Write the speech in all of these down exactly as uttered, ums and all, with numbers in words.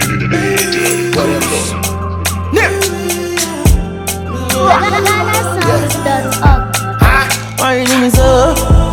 What else? Why you do me so?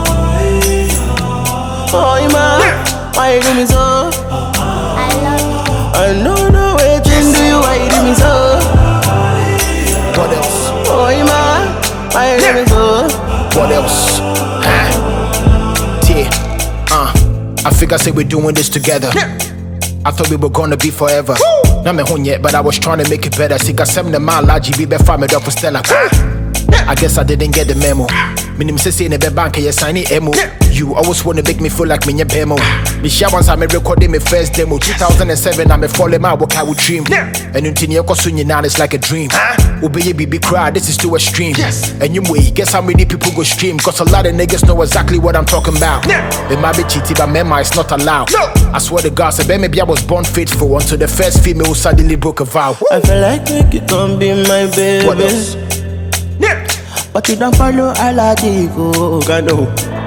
Oh, man, why you do me so? I love you. I know no way to do you, why you do me so? What else? Oh, man, why you do me so? What else? Huh? Yeah, uh, I figure say we're doing this together. I thought we were gonna be forever. Not me home yet, but I was trying to make it better. Sika seven mile large, be be farmed up for Stella. I guess I didn't get the memo. Minim say say in the bank, you sign it emo. You always wanna make me feel like me your bemo. Me share once I'm recording my first demo. two thousand seven, I'm a falling my work I would dream. And until you kosunya now it's like a dream. Obey baby cry, this is too extreme. And you way, guess how many people go stream? Cause a lot of niggas know exactly what I'm talking about. It might be cheating, but mema is not allowed. I swear to God, so maybe I was born faithful until the first female who suddenly broke a vow. I feel like you can be my baby. What else? But you don't follow Aladigo, Gano.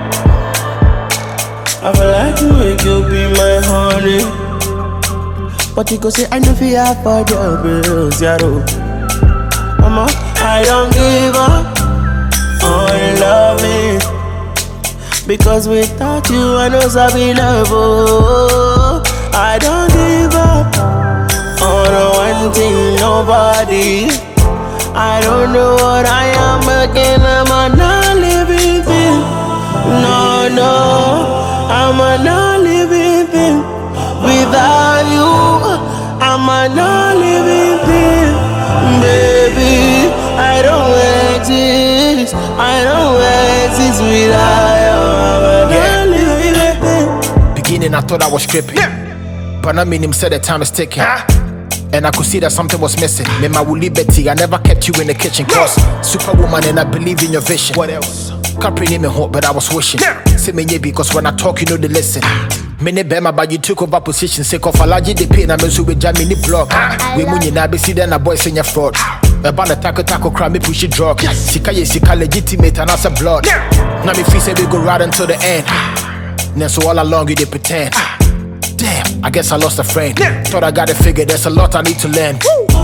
I feel like you make you be my honey. But you go say I know fear for your bills, Yaro. Mama, I don't give up on loving. Because without you I know Sabi love. Oh, I don't give up on one thing, nobody. I don't know what I am again, I'm a non-living thing. No, no, I'm a non-living thing. Without you, I'm a non-living thing. Baby, I don't exist. I don't exist without you. I'm a non-living thing. Beginning I thought I was tripping, but I mean him said the time is ticking. And I could see that something was missing. Me my woolly Betty, I never kept you in the kitchen. Cause superwoman and I believe in your vision. What else? Can't bring him in hot, but I was wishing. Say me yeah, because when I talk, you know they listen. Many bema, but you took over position. Say of allergy the pain, I'm so with Jamie blog. We money now be see then a boy saying your fraud. About the taco taco crime, me push it drug. Sika ye sika legitimate and as a blood. Now me feel say we go right until the end. Then so all along you they pretend. Damn, I guess I lost a friend. Thought I got it figured, there's a lot I need to learn.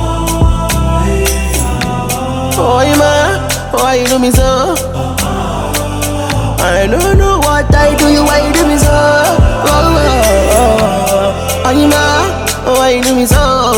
Oh, man, why you do me so? I don't know what I do, you why you do me so? Oh, oh, oh, man, why you do me so?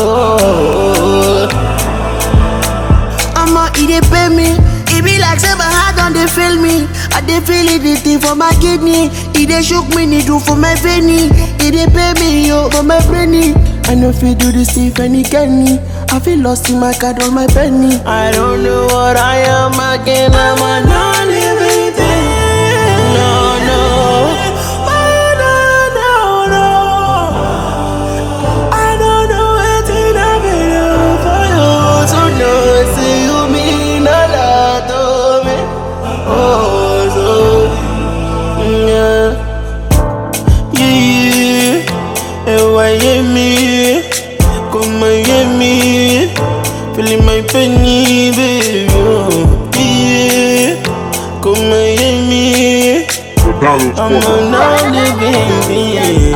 I'ma eat it, pay me. It be like seven hard on they feel me. I they feel it, the thing for my kidney. It they shook me, need do for my veiny. It they pay me, yo, for my brainy. I know if you do this thing, any canny. I feel lost in my card, all my penny. I don't know what I am again, I'm a non-living thing. No, no. Oh, no, no, no. I don't know what I've been for you. So no, see you mean a lot to me. Oh, so, yeah. Yeah, yeah. Why you me? Come and get me. Feeling my penny, baby. Oh, yeah. Come and get me. I'm a non-living being.